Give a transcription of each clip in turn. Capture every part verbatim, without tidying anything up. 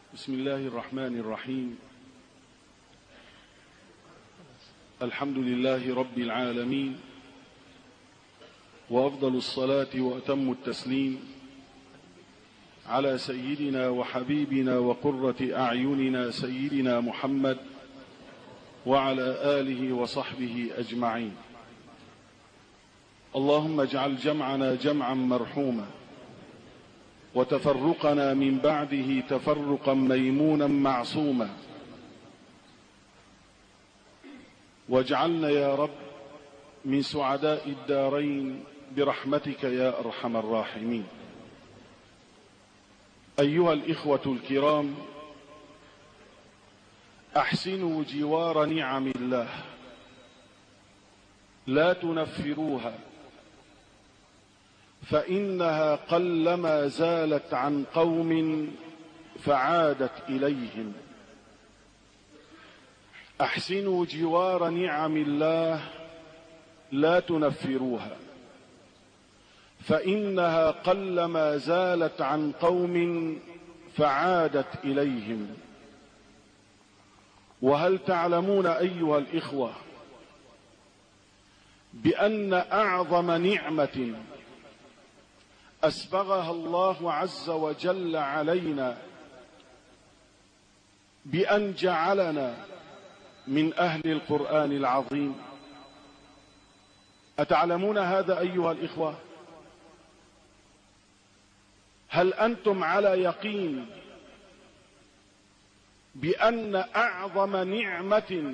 بسم الله الرحمن الرحيم. الحمد لله رب العالمين، وأفضل الصلاة وأتم التسليم على سيدنا وحبيبنا وقرة أعيننا سيدنا محمد وعلى آله وصحبه أجمعين. اللهم اجعل جمعنا جمعا مرحوما، وتفرقنا من بعده تفرقا ميمونا معصوما، واجعلنا يا رب من سعداء الدارين برحمتك يا أرحم الراحمين. أيها الإخوة الكرام، أحسنوا جوار نعم الله، لا تنفروها، فإنها قلما زالت عن قوم فعادت إليهم. أحسنوا جوار نعم الله، لا تنفروها، فإنها قلما زالت عن قوم فعادت إليهم. وهل تعلمون أيها الإخوة بأن أعظم نعمة أسبغها الله عز وجل علينا بأن جعلنا من أهل القرآن العظيم؟ أتعلمون هذا أيها الإخوة؟ هل أنتم على يقين بأن أعظم نعمة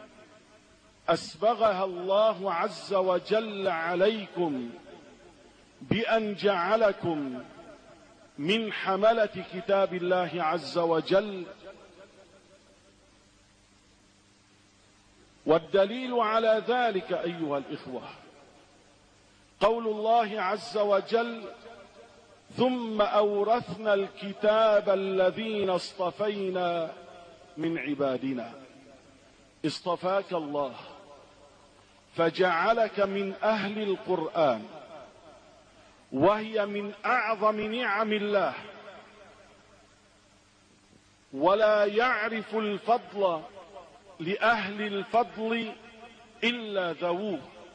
أسبغها الله عز وجل عليكم بأن جعلكم من حملة كتاب الله عز وجل؟ والدليل على ذلك أيها الإخوة قول الله عز وجل: ثم أورثنا الكتاب الذين اصطفينا من عبادنا. اصطفاك الله فجعلك من أهل القرآن، وهي من أعظم نعم الله، ولا يعرف الفضل لأهل الفضل إلا ذووه.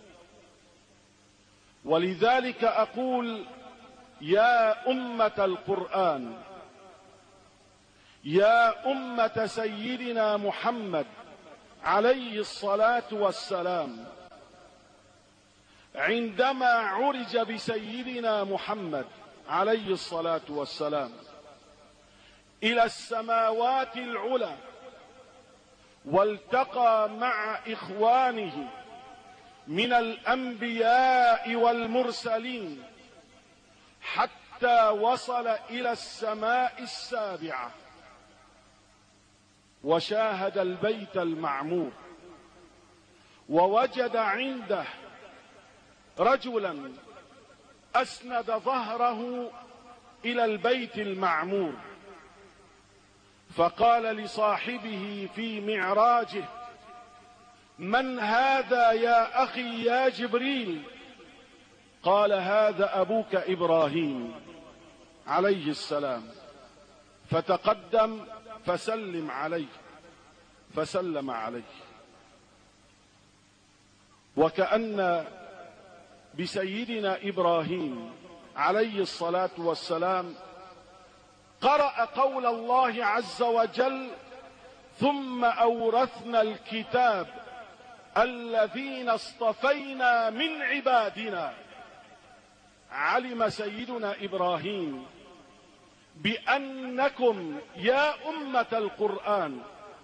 ولذلك أقول: يا أمة القرآن، يا أمة سيدنا محمد عليه الصلاة والسلام، عندما عرج بسيدنا محمد عليه الصلاة والسلام إلى السماوات العلى، والتقى مع إخوانه من الأنبياء والمرسلين حتى وصل إلى السماء السابعة، وشاهد البيت المعمور، ووجد عنده رجلا أسند ظهره إلى البيت المعمور، فقال لصاحبه في معراجه: من هذا يا أخي يا جبريل؟ قال: هذا أبوك إبراهيم عليه السلام. فتقدم فسلم عليه، فسلم عليه. وكأن بسيدنا إبراهيم عليه الصلاة والسلام قرأ قول الله عز وجل: ثم أورثنا الكتاب الذين اصطفينا من عبادنا. علم سيدنا إبراهيم بأنكم يا أمة القرآن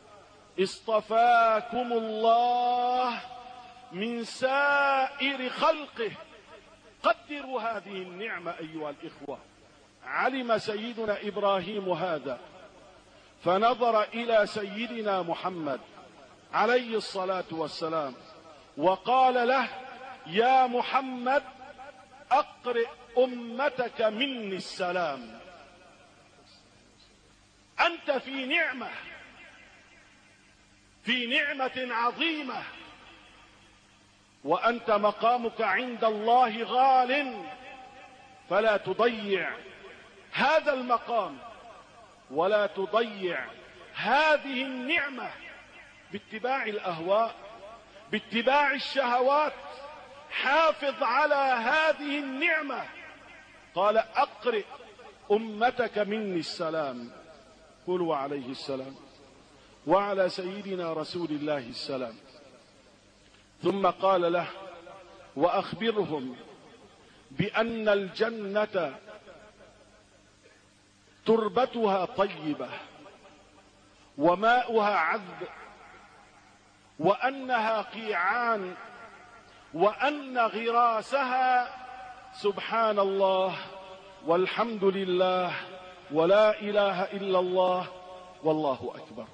اصطفاكم الله من سائر خلقه. قدروا هذه النعمة أيها الإخوة. علم سيدنا إبراهيم هذا، فنظر إلى سيدنا محمد عليه الصلاة والسلام وقال له: يا محمد، أقرئ أمتك مني السلام. أنت في نعمة، في نعمة عظيمة، وأنت مقامك عند الله غال، فلا تضيع هذا المقام ولا تضيع هذه النعمة باتباع الأهواء، باتباع الشهوات. حافظ على هذه النعمة. قال أقرئ أمتك مني السلام. قل عليه السلام وعلى سيدنا رسول الله السلام. ثم قال له وأخبرهم بأن الجنة تربتها طيبة وماؤها عذب، وأنها قيعان، وأن غراسها سبحان الله والحمد لله ولا إله إلا الله والله أكبر.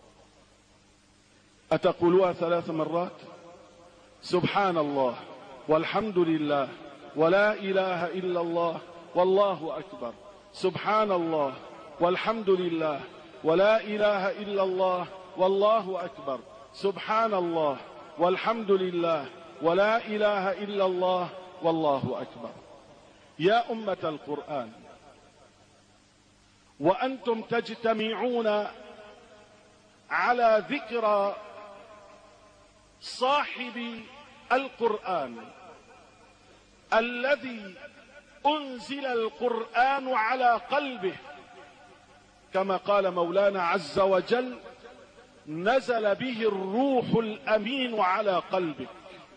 أتقولها ثلاث مرات؟ سبحان الله والحمد لله ولا إله إلا الله والله أكبر. سبحان الله والحمد لله ولا إله إلا الله والله أكبر. سبحان الله والحمد لله ولا إله إلا الله والله أكبر. يا أمة القرآن، وأنتم تجتمعون على ذكرى صاحب القرآن الذي أنزل القرآن على قلبه، كما قال مولانا عز وجل نزل به الروح الأمين على قلبك.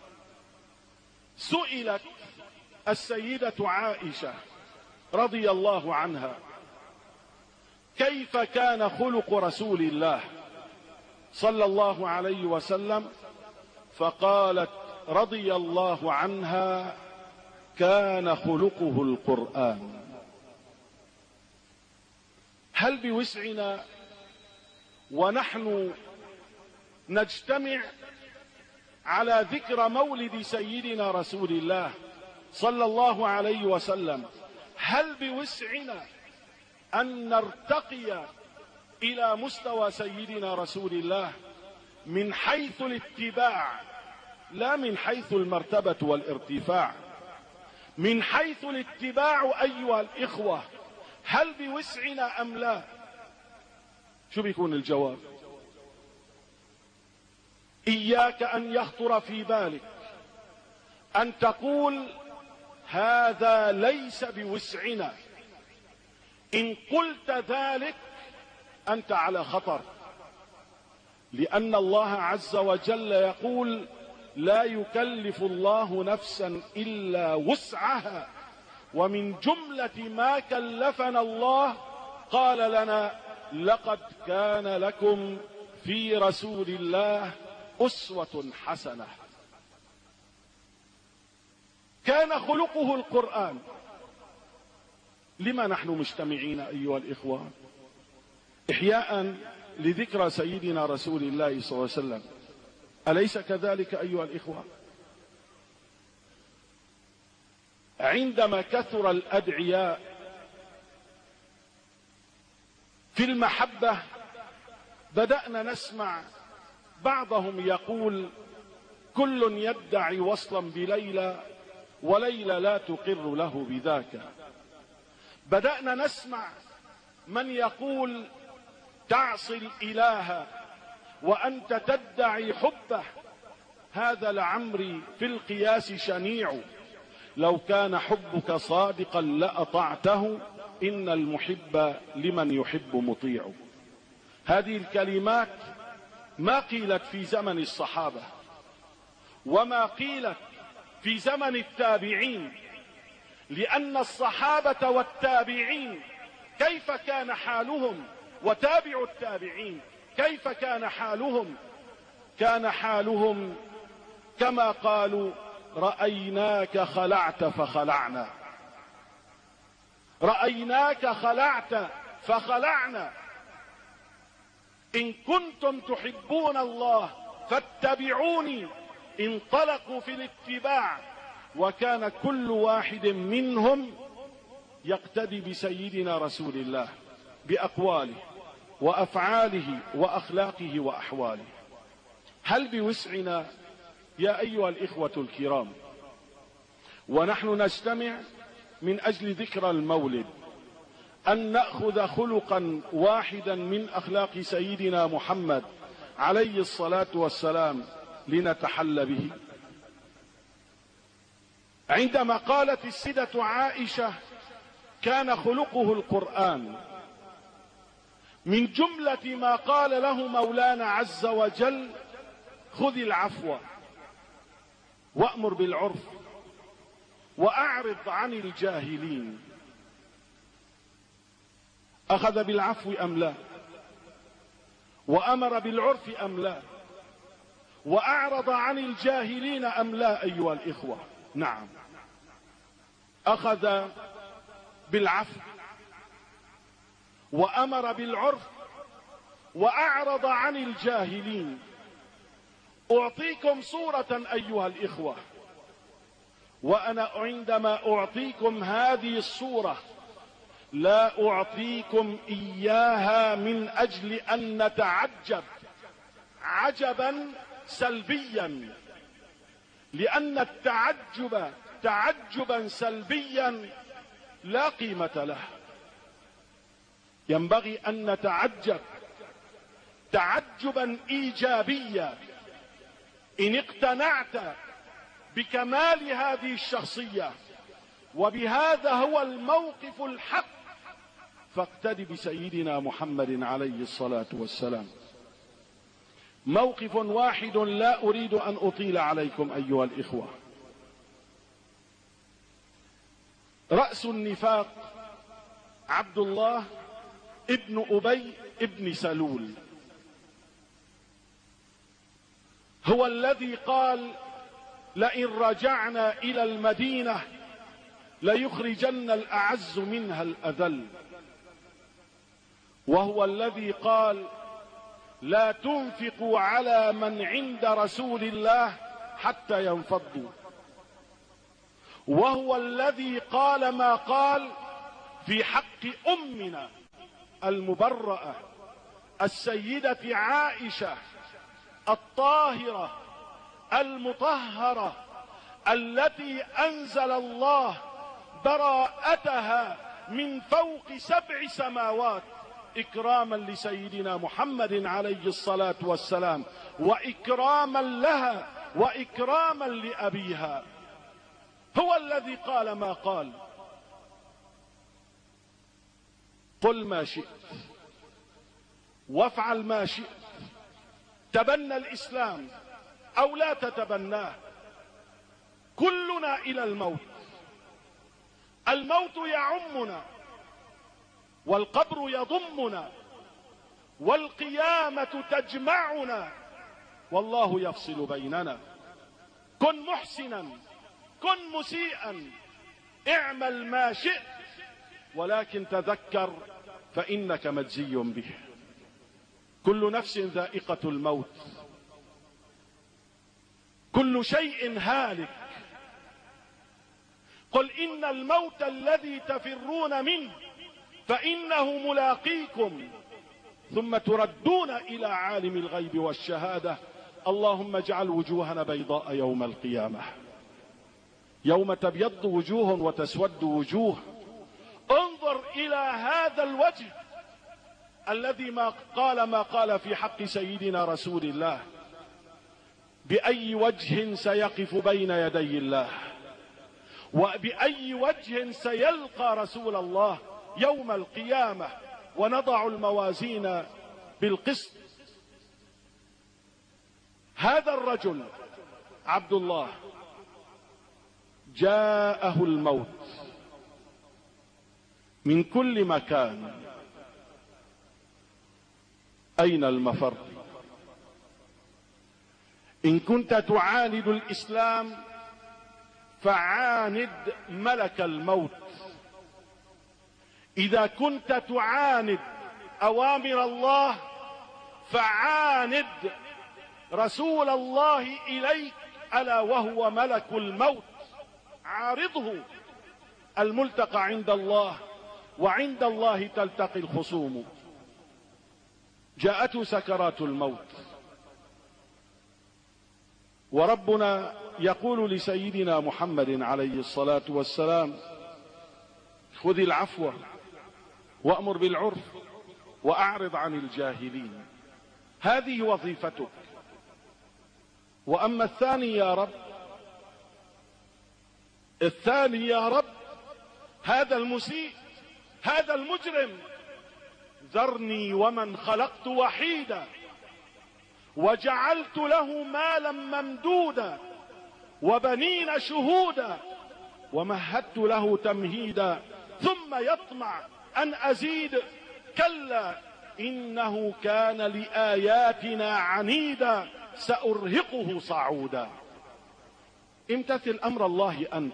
سئلت السيدة عائشة رضي الله عنها كيف كان خلق رسول الله صلى الله عليه وسلم، فقالت رضي الله عنها كان خلقه القرآن. هل بوسعنا ونحن نجتمع على ذكرى مولد سيدنا رسول الله صلى الله عليه وسلم، هل بوسعنا أن نرتقي إلى مستوى سيدنا رسول الله من حيث الاتباع لا من حيث المرتبة والارتفاع؟ من حيث الاتباع أيها الإخوة هل بوسعنا أم لا؟ شو بيكون الجواب؟ إياك أن يخطر في بالك أن تقول هذا ليس بوسعنا. إن قلت ذلك أنت على خطر، لأن الله عز وجل يقول لا يكلف الله نفسا إلا وسعها، ومن جملة ما كلفنا الله قال لنا لقد كان لكم في رسول الله أسوة حسنة. كان خلقه القرآن. لما نحن مجتمعين أيها الإخوة؟ إحياء لذكرى سيدنا رسول الله صلى الله عليه وسلم، أليس كذلك أيها الإخوة؟ عندما كثر الأدعياء في المحبة بدأنا نسمع بعضهم يقول كل يدعي وصلا بليلى وليلى لا تقر له بذاك. بدأنا نسمع من يقول تعصي الإله وأنت تدعي حبه، هذا لعمري في القياس شنيع، لو كان حبك صادقا لأطعته، إن المحب لمن يحب مطيع. هذه الكلمات ما قيلت في زمن الصحابة وما قيلت في زمن التابعين، لأن الصحابة والتابعين كيف كان حالهم، وتابع التابعين كيف كان حالهم؟ كان حالهم كما قالوا رأيناك خلعت فخلعنا، رأيناك خلعت فخلعنا. إن كنتم تحبون الله فاتبعوني. انطلقوا في الاتباع، وكان كل واحد منهم يقتدي بسيدنا رسول الله بأقواله وأفعاله وأخلاقه وأحواله. هل بوسعنا يا أيها الإخوة الكرام ونحن نجتمع من أجل ذكرى المولد أن نأخذ خلقا واحدا من أخلاق سيدنا محمد عليه الصلاة والسلام لنتحل به. عندما قالت السيدة عائشة كان خلقه القرآن، من جملة ما قال له مولانا عز وجل: خذ العفو وأمر بالعرف وأعرض عن الجاهلين. أخذ بالعفو أم لا؟ وأمر بالعرف أم لا؟ وأعرض عن الجاهلين أم لا أيها الإخوة؟ نعم، أخذ بالعفو وأمر بالعرف وأعرض عن الجاهلين. أعطيكم صورة أيها الإخوة، وأنا عندما أعطيكم هذه الصورة لا أعطيكم إياها من أجل أن نتعجب عجبا سلبيا، لأن التعجب تعجبا سلبيا لا قيمة له. ينبغي أن نتعجب تعجبا إيجابيا. إن اقتنعت بكمال هذه الشخصية وبهذا هو الموقف الحق فاقتدي بسيدنا محمد عليه الصلاة والسلام. موقف واحد لا أريد أن أطيل عليكم أيها الإخوة. رأس النفاق عبد الله ابن أبي ابن سلول، هو الذي قال: لئن رجعنا إلى المدينة ليخرجن الأعز منها الأذل. وهو الذي قال: لا تنفقوا على من عند رسول الله حتى ينفضوا. وهو الذي قال ما قال في حق أمنا المبرأة السيدة عائشة الطاهرة المطهرة التي أنزل الله براءتها من فوق سبع سماوات إكراما لسيدنا محمد عليه الصلاة والسلام، وإكراما لها وإكراما لأبيها. هو الذي قال ما قال: قل ما شئت وافعل ما شئت، تبنى الإسلام أو لا تتبناه، كلنا إلى الموت. الموت يعمنا والقبر يضمنا والقيامة تجمعنا والله يفصل بيننا. كن محسنا كن مسيئا، اعمل ما شئت، ولكن تذكر فإنك مجزي به. كل نفس ذائقة الموت، كل شيء هالك. قل إن الموت الذي تفرون منه فإنه ملاقيكم ثم تردون إلى عالم الغيب والشهادة. اللهم اجعل وجوهنا بيضاء يوم القيامة، يوم تبيض وجوه وتسود وجوه. انظر إلى هذا الوجه الذي ما قال ما قال في حق سيدنا رسول الله: بأي وجه سيقف بين يدي الله، وبأي وجه سيلقى رسول الله يوم القيامة، ونضع الموازين بالقسط. هذا الرجل عبد الله جاءه الموت من كل مكان. أين المفر؟ إن كنت تعاند الإسلام فعاند ملك الموت. إذا كنت تعاند أوامر الله فعاند رسول الله إليك، ألا وهو ملك الموت. عارضه، الملتقى عند الله، وعند الله تلتقي الخصوم. جاءته سكرات الموت، وربنا يقول لسيدنا محمد عليه الصلاة والسلام: خذ العفو وأمر بالعرف وأعرض عن الجاهلين. هذه وظيفتك. وأما الثاني يا رب، الثاني يا رب هذا المسيء، هذا المجرم، ذرني ومن خلقت وحيدا وجعلت له مالا ممدودا وبنين شهودا ومهدت له تمهيدا ثم يطمع أن أزيد كلا إنه كان لآياتنا عنيدا سأرهقه صعودا. امتثل أمر الله أنت.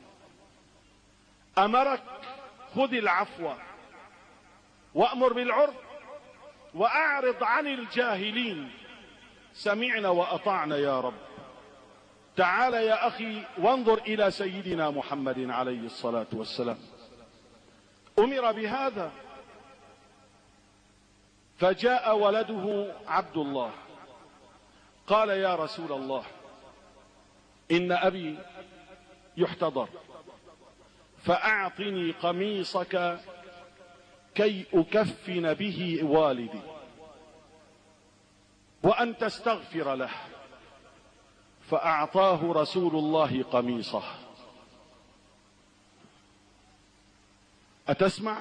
أمرك خذ العفو وأمر بالعرف وأعرض عن الجاهلين. سمعنا وأطعنا يا رب. تعال يا أخي وانظر إلى سيدنا محمد عليه الصلاة والسلام، أمر بهذا فجاء ولده عبد الله قال يا رسول الله إن أبي يحتضر فأعطني قميصك كي أكفن به والدي وأن تستغفر له. فأعطاه رسول الله قميصه. أتسمع؟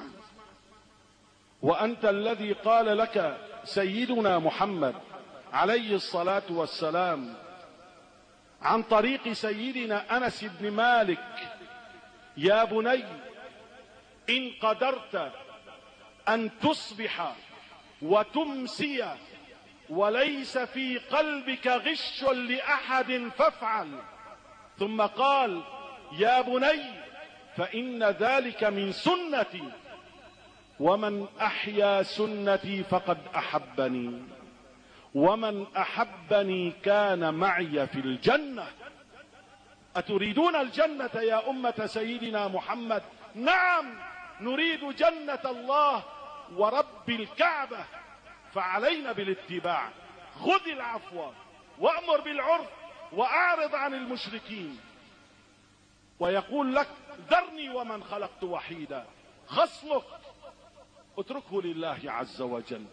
وأنت الذي قال لك سيدنا محمد عليه الصلاة والسلام عن طريق سيدنا أنس بن مالك يا بني إن قدرت أن تصبح وتمسي وليس في قلبك غش لأحد فافعل. ثم قال يا بني فإن ذلك من سنتي ومن أحيا سنتي فقد أحبني ومن أحبني كان معي في الجنة. أتريدون الجنة يا أمة سيدنا محمد؟ نعم نريد جنة الله ورب الكعبة، فعلينا بالاتباع. خذ العفو وأمر بالعرف وأعرض عن المشركين. ويقول لك ذرني ومن خلقت وحيدا. خصمك اتركه لله عز وجل.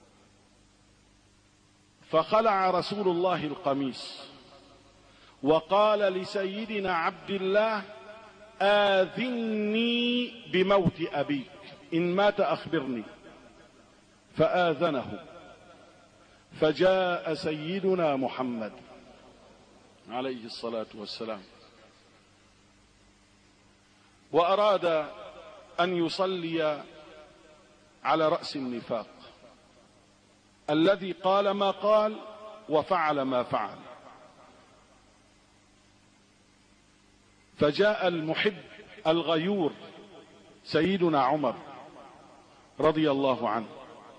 فخلع رسول الله القميص وقال لسيدنا عبد الله آذني بموت أبيك، إن مات أخبرني. فآذنه. فجاء سيدنا محمد عليه الصلاة والسلام وأراد أن يصلي على رأس النفاق الذي قال ما قال وفعل ما فعل. فجاء المحب الغيور سيدنا عمر رضي الله عنه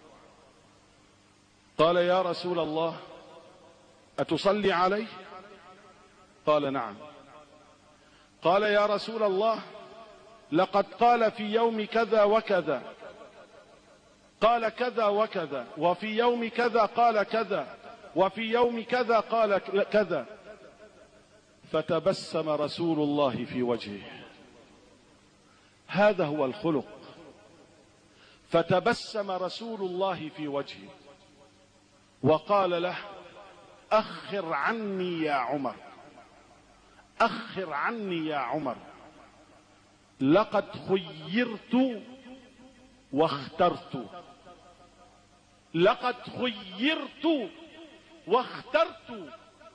قال يا رسول الله أتصلي عليه؟ قال نعم. قال يا رسول الله لقد قال في يوم كذا وكذا قال كذا وكذا وفي يوم كذا قال كذا وفي يوم كذا قال كذا. فتبسم رسول الله في وجهه. هذا هو الخلق. فتبسم رسول الله في وجهه وقال له أخر عني يا عمر، أخر عني يا عمر، لقد خيرت واخترت، لقد خيرت واخترت.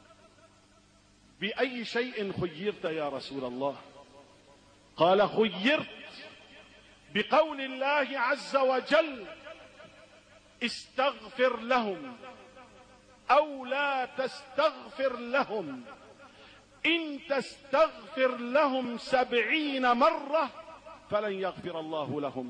بأي شيء خيرت يا رسول الله؟ قال خيرت بقول الله عز وجل استغفر لهم أو لا تستغفر لهم إن تستغفر لهم سبعين مرة فلن يغفر الله لهم.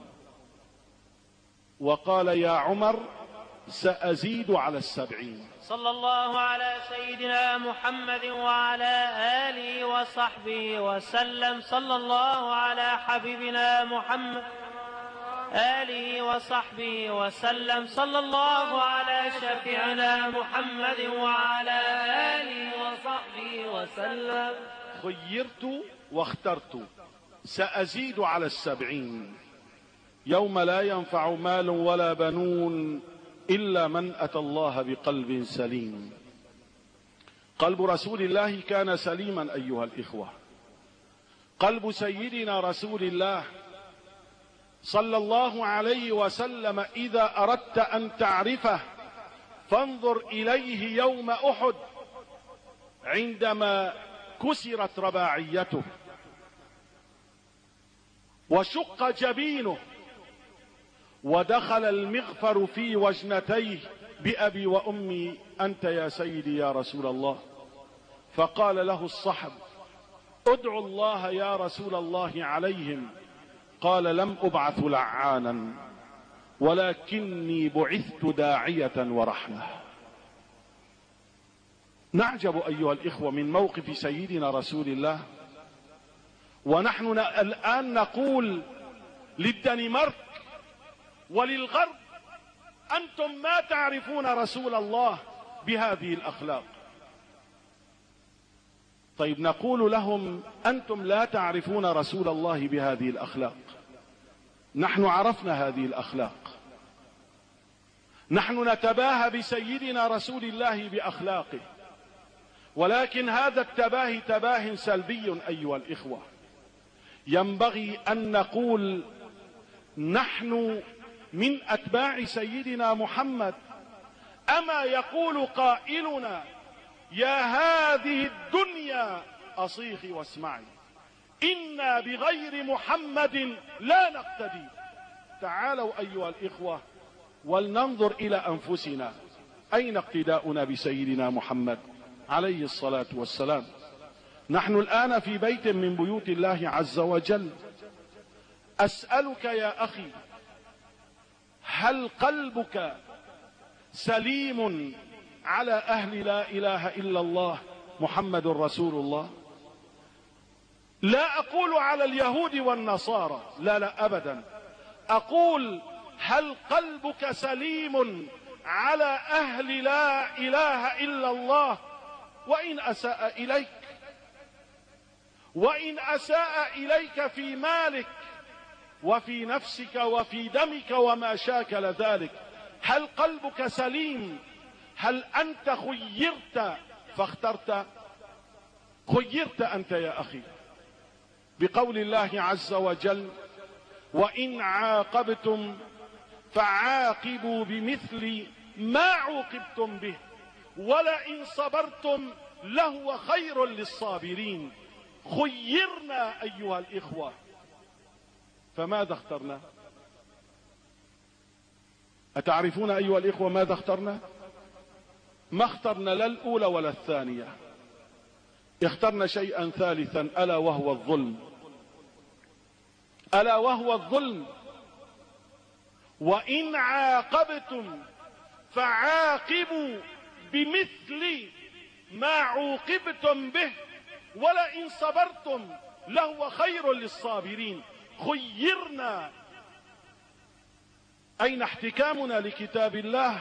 وقال يا عمر سأزيد على السبعين. صلى الله على سيدنا محمد وعلى آله وصحبه وسلم. صلى الله على حبيبنا محمد آله وصحبه وسلم. صلى الله على شفيعنا محمد وعلى آله وصحبه وسلم. خيرت واخترت سأزيد على السبعين. يوم لا ينفع مال ولا بنون إلا من أتى الله بقلب سليم. قلب رسول الله كان سليما أيها الإخوة. قلب سيدنا رسول الله صلى الله عليه وسلم إذا أردت أن تعرفه فانظر إليه يوم أحد عندما كسرت رباعيته وشق جبينه ودخل المغفر في وجنتيه بأبي وأمي أنت يا سيدي يا رسول الله. فقال له الصحب ادعو الله يا رسول الله عليهم. قال لم أبعث لعانا ولكني بعثت داعية ورحمة. نعجب أيها الإخوة من موقف سيدنا رسول الله، ونحن الآن نقول للدنمارك وللغرب أنتم ما تعرفون رسول الله بهذه الأخلاق. طيب نقول لهم أنتم لا تعرفون رسول الله بهذه الأخلاق، نحن عرفنا هذه الأخلاق، نحن نتباهى بسيدنا رسول الله بأخلاقه، ولكن هذا التباهي تباه سلبي أيها الإخوة. ينبغي أن نقول نحن من أتباع سيدنا محمد. أما يقول قائلنا يا هذه الدنيا أصيخي واسمعي إنا بغير محمد لا نقتدي. تعالوا أيها الإخوة ولننظر إلى أنفسنا، أين اقتداؤنا بسيدنا محمد عليه الصلاة والسلام؟ نحن الآن في بيت من بيوت الله عز وجل. أسألك يا أخي هل قلبك سليم على أهل لا إله إلا الله محمد رسول الله؟ لا أقول على اليهود والنصارى، لا لا أبدا، أقول هل قلبك سليم على أهل لا إله إلا الله وإن أساء إليك، وإن أساء إليك في مالك وفي نفسك وفي دمك وما شاكل ذلك، هل قلبك سليم؟ هل أنت خيرت فاخترت؟ خيرت أنت يا أخي بقول الله عز وجل وإن عاقبتم فعاقبوا بمثل ما عوقبتم به ولئن صبرتم لهو خير للصابرين. خيرنا أيها الإخوة، فماذا اخترنا؟ أتعرفون أيها الإخوة ماذا اخترنا؟ ما اخترنا لا الأولى ولا الثانية، اخترنا شيئا ثالثا ألا وهو الظلم، ألا وهو الظلم. وإن عاقبتم فعاقبوا بمثل ما عوقبتم به ولئن صبرتم لهو خير للصابرين. خيرنا. أين احتكامنا لكتاب الله؟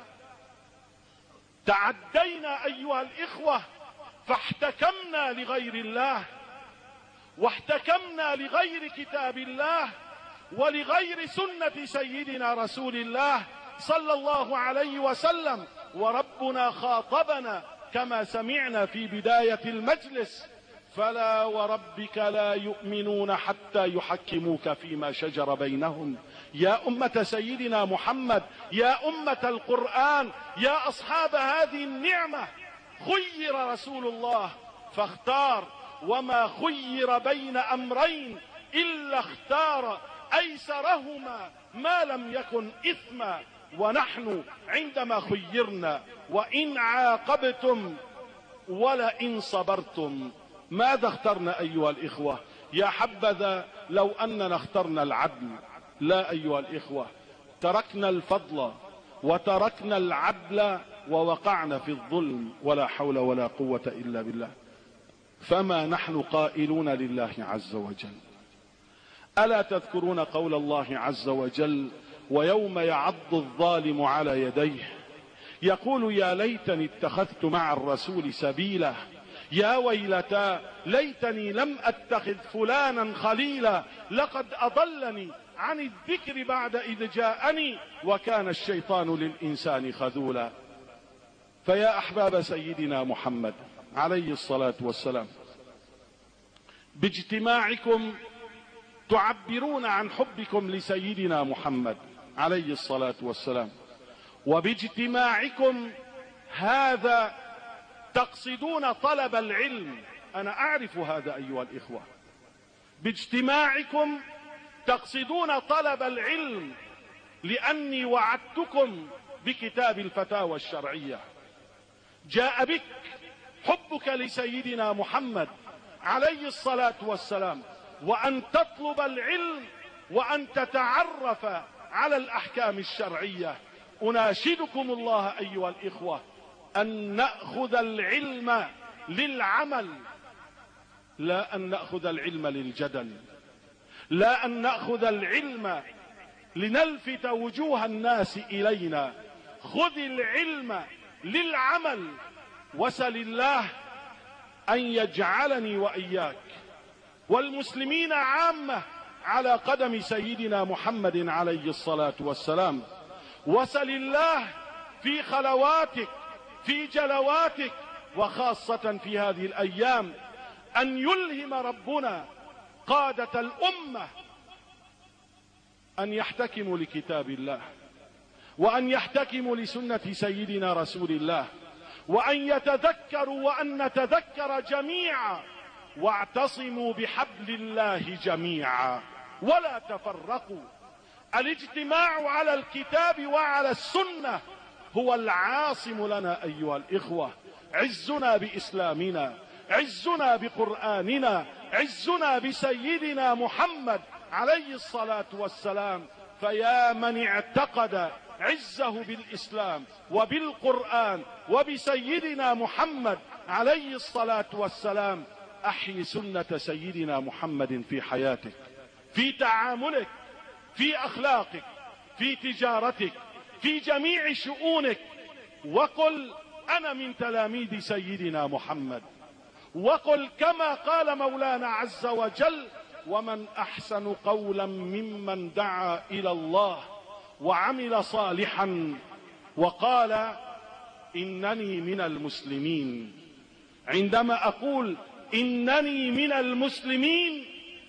تعدينا أيها الإخوة فاحتكمنا لغير الله، واحتكمنا لغير كتاب الله ولغير سنة سيدنا رسول الله صلى الله عليه وسلم. وربنا خاطبنا كما سمعنا في بداية المجلس فلا وربك لا يؤمنون حتى يحكموك فيما شجر بينهم. يا أمة سيدنا محمد، يا أمة القرآن، يا أصحاب هذه النعمة، خير رسول الله فاختار، وما خير بين أمرين إلا اختار أيسرهما ما لم يكن إثما. ونحن عندما خيرنا وإن عاقبتم ولئن صبرتم، ماذا اخترنا أيها الإخوة؟ يا حبذا لو أننا اخترنا العدل. لا أيها الإخوة، تركنا الفضل وتركنا العدل ووقعنا في الظلم، ولا حول ولا قوة إلا بالله. فما نحن قائلون لله عز وجل؟ ألا تذكرون قول الله عز وجل ويوم يعض الظالم على يديه يقول يا ليتني اتخذت مع الرسول سبيلا يا ويلتى ليتني لم أتخذ فلانا خليلا لقد أضلني عن الذكر بعد إذ جاءني وكان الشيطان للإنسان خذولا. فيا أحباب سيدنا محمد عليه الصلاة والسلام، باجتماعكم تعبرون عن حبكم لسيدنا محمد عليه الصلاة والسلام، وباجتماعكم هذا تقصدون طلب العلم. أنا أعرف هذا أيها الإخوة، باجتماعكم تقصدون طلب العلم، لأني وعدتكم بكتاب الفتاوى الشرعية. جاء بك حبك لسيدنا محمد عليه الصلاة والسلام، وأن تطلب العلم وأن تتعرف على الأحكام الشرعية. أناشدكم الله أيها الإخوة أن نأخذ العلم للعمل، لا أن نأخذ العلم للجدل، لا أن نأخذ العلم لنلفت وجوه الناس إلينا. خذ العلم للعمل، وسل الله أن يجعلني وإياك والمسلمين عامة على قدم سيدنا محمد عليه الصلاة والسلام. وسل الله في خلواتك في جلواتك، وخاصة في هذه الأيام، أن يلهم ربنا قادة الأمة أن يحتكموا لكتاب الله، وأن يحتكموا لسنة سيدنا رسول الله، وأن يتذكروا وأن نتذكر جميعا. واعتصموا بحبل الله جميعا ولا تفرقوا. الاجتماع على الكتاب وعلى السنة هو العاصم لنا أيها الإخوة. عزنا بإسلامنا، عزنا بقرآننا، عزنا بسيدنا محمد عليه الصلاة والسلام. فيا من اعتقد عزه بالإسلام وبالقرآن وبسيدنا محمد عليه الصلاة والسلام، أحيي سنة سيدنا محمد في حياتك، في تعاملك، في أخلاقك، في تجارتك، في جميع شؤونك. وقل أنا من تلاميذ سيدنا محمد، وقل كما قال مولانا عز وجل: ومن أحسن قولا ممن دعا إلى الله وعمل صالحا وقال إنني من المسلمين. عندما أقول إنني من المسلمين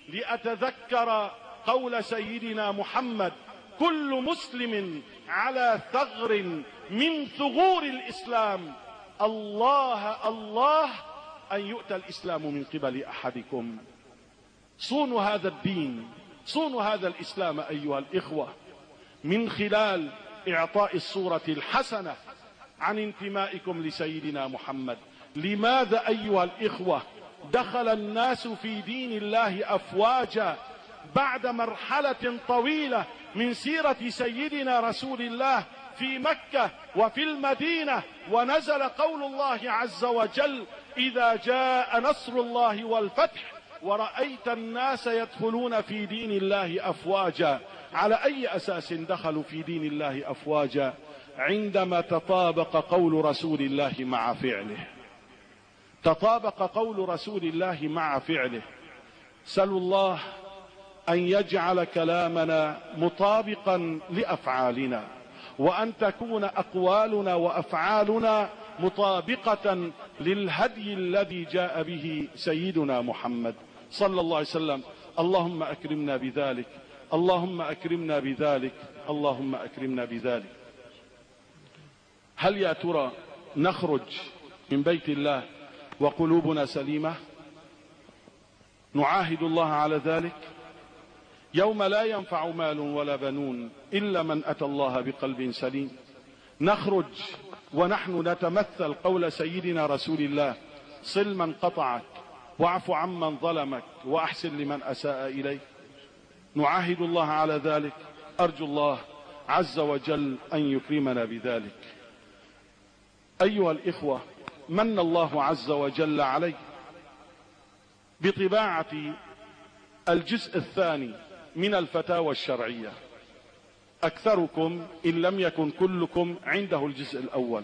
لأتذكر قول سيدنا محمد: كل مسلم على ثغر من ثغور الإسلام، الله الله أن يؤتى الإسلام من قبل أحدكم. صونوا هذا الدين، صونوا هذا الإسلام أيها الإخوة، من خلال إعطاء الصورة الحسنة عن انتمائكم لسيدنا محمد. لماذا أيها الإخوة دخل الناس في دين الله أفواجا بعد مرحلة طويلة من سيرة سيدنا رسول الله في مكة وفي المدينة، ونزل قول الله عز وجل: إذا جاء نصر الله والفتح ورأيت الناس يدخلون في دين الله أفواجا. على أي أساس دخلوا في دين الله أفواجا؟ عندما تطابق قول رسول الله مع فعله، تطابق قول رسول الله مع فعله. سلوا الله أن يجعل كلامنا مطابقا لأفعالنا، وأن تكون أقوالنا وأفعالنا مطابقة للهدي الذي جاء به سيدنا محمد صلى الله عليه وسلم. اللهم أكرمنا بذلك، اللهم أكرمنا بذلك، اللهم أكرمنا بذلك. هل يا ترى نخرج من بيت الله وقلوبنا سليمة؟ نعاهد الله على ذلك يوم لا ينفع مال ولا بنون إلا من أتى الله بقلب سليم. نخرج ونحن نتمثل قول سيدنا رسول الله: صل من قطعك واعف عمن ظلمك وأحسن لمن أساء إليك. نعاهد الله على ذلك. أرجو الله عز وجل أن يكرمنا بذلك. أيها الإخوة، من الله عز وجل علي بطباعة الجزء الثاني من الفتاوى الشرعية. أكثركم إن لم يكن كلكم عنده الجزء الأول،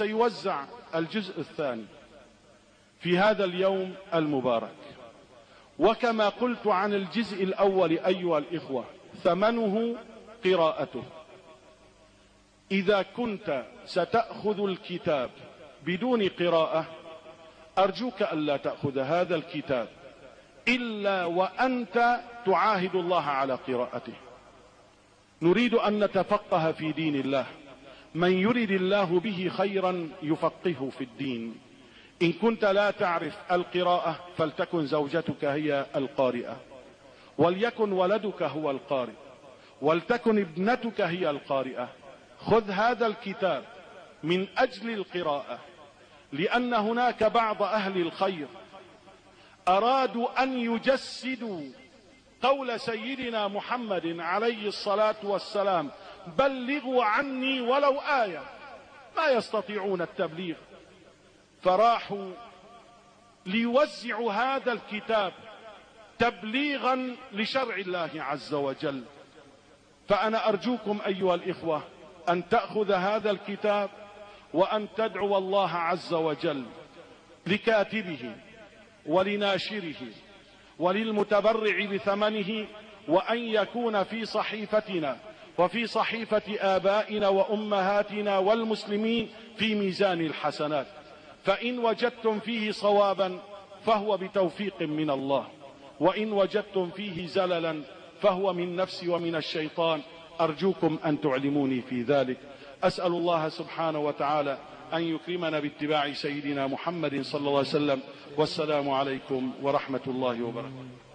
وسيوزع الجزء الثاني في هذا اليوم المبارك. وكما قلت عن الجزء الأول أيها الإخوة ثمنه قراءته. إذا كنت ستأخذ الكتاب بدون قراءة أرجوك ألا تأخذ هذا الكتاب إلا وأنت تعاهد الله على قراءته. نريد أن نتفقه في دين الله، من يرد الله به خيرا يفقهه في الدين. إن كنت لا تعرف القراءة فلتكن زوجتك هي القارئة، وليكن ولدك هو القارئ، ولتكن ابنتك هي القارئة. خذ هذا الكتاب من أجل القراءة، لأن هناك بعض أهل الخير أرادوا أن يجسدوا قول سيدنا محمد عليه الصلاة والسلام: بلغوا عني ولو آية. ما يستطيعون التبليغ، فراحوا ليوزعوا هذا الكتاب تبليغا لشرع الله عز وجل. فأنا أرجوكم أيها الإخوة أن تأخذ هذا الكتاب وأن تدعو الله عز وجل لكاتبه ولناشره وللمتبرع بثمنه، وأن يكون في صحيفتنا وفي صحيفة آبائنا وأمهاتنا والمسلمين في ميزان الحسنات. فإن وجدتم فيه صوابا فهو بتوفيق من الله، وإن وجدتم فيه زللا فهو من نفسي ومن الشيطان. أرجوكم أن تعلموني في ذلك. أسأل الله سبحانه وتعالى أن يكرمنا باتباع سيدنا محمد صلى الله عليه وسلم. والسلام عليكم ورحمة الله وبركاته.